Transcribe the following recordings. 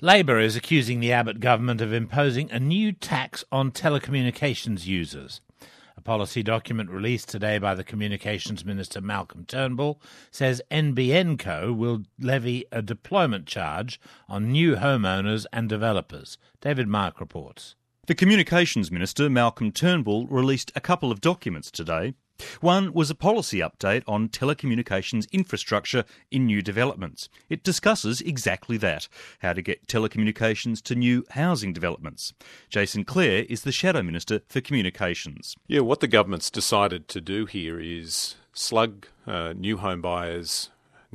Labor is accusing the Abbott government of imposing a new tax on telecommunications users. A policy document released today by the Communications Minister Malcolm Turnbull says NBN Co will levy a deployment charge on new homeowners and developers. David Mark reports. The Communications Minister Malcolm Turnbull released a couple of documents today. One was a policy update on telecommunications infrastructure in new developments. It discusses exactly that, how to get telecommunications to new housing developments. Jason Clare is the Shadow Minister for Communications. Yeah, what the government's decided to do here is slug new home buyers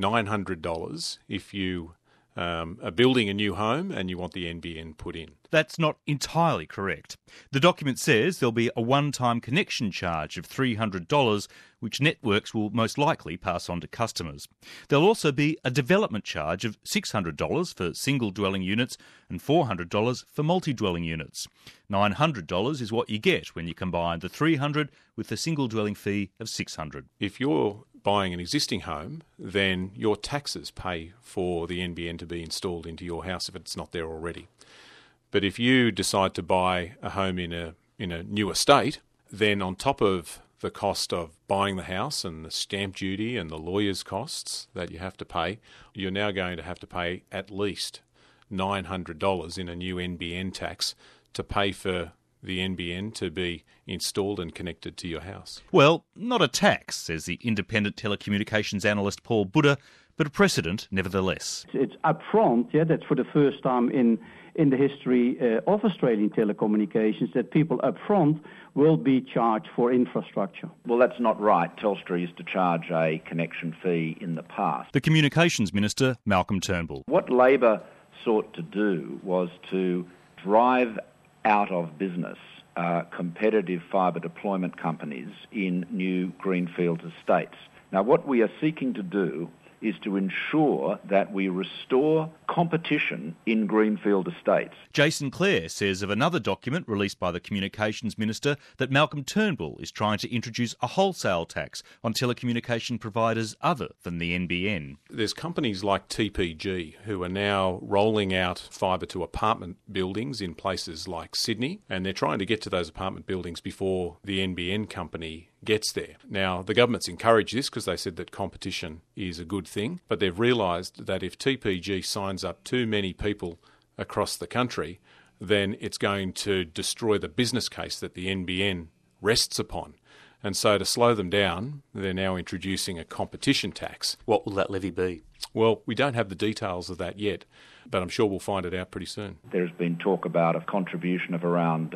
$900 if you are building a new home and you want the NBN put in. That's not entirely correct. The document says there'll be a one-time connection charge of $300, which networks will most likely pass on to customers. There'll also be a development charge of $600 for single-dwelling units and $400 for multi-dwelling units. $900 is what you get when you combine the $300 with the single-dwelling fee of $600. If you're buying an existing home, then your taxes pay for the NBN to be installed into your house if it's not there already. But if you decide to buy a home in a new estate, then on top of the cost of buying the house and the stamp duty and the lawyer's costs that you have to pay, you're now going to have to pay at least $900 in a new NBN tax to pay for the NBN to be installed and connected to your house. Well, not a tax, says the independent telecommunications analyst Paul Buddha, but a precedent nevertheless. It's upfront, that's for the first time in the history of Australian telecommunications that people upfront will be charged for infrastructure. Well, that's not right. Telstra used to charge a connection fee in the past. The Communications Minister, Malcolm Turnbull. What Labor sought to do was to drive out of business competitive fibre deployment companies in new greenfield estates. Now, what we are seeking to do is to ensure that we restore competition in greenfield estates. Jason Clare says of another document released by the Communications Minister that Malcolm Turnbull is trying to introduce a wholesale tax on telecommunication providers other than the NBN. There's companies like TPG who are now rolling out fibre to apartment buildings in places like Sydney, and they're trying to get to those apartment buildings before the NBN company gets there. Now, the government's encouraged this because they said that competition is a good thing, but they've realised that if TPG signs up too many people across the country, then it's going to destroy the business case that the NBN rests upon. And so to slow them down, they're now introducing a competition tax. What will that levy be? Well, we don't have the details of that yet, but I'm sure we'll find it out pretty soon. There's been talk about a contribution of around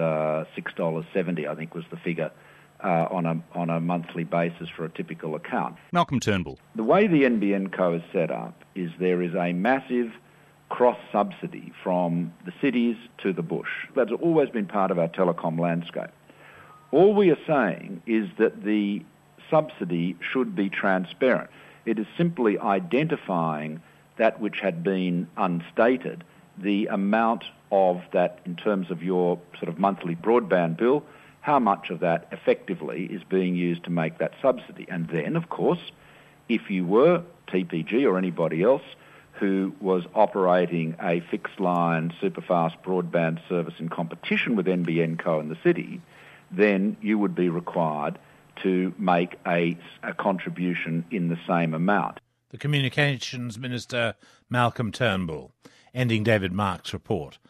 $6.70, I think was the figure, on a monthly basis for a typical account. Malcolm Turnbull. The way the NBN Co is set up is there is a massive cross-subsidy from the cities to the bush. That's always been part of our telecom landscape. All we are saying is that the subsidy should be transparent. It is simply identifying that which had been unstated, the amount of that in terms of your sort of monthly broadband bill, how much of that effectively is being used to make that subsidy. And then, of course, if you were TPG or anybody else who was operating a fixed-line, superfast broadband service in competition with NBN Co in the city, then you would be required to make a contribution in the same amount. The Communications Minister, Malcolm Turnbull, ending David Mark's report.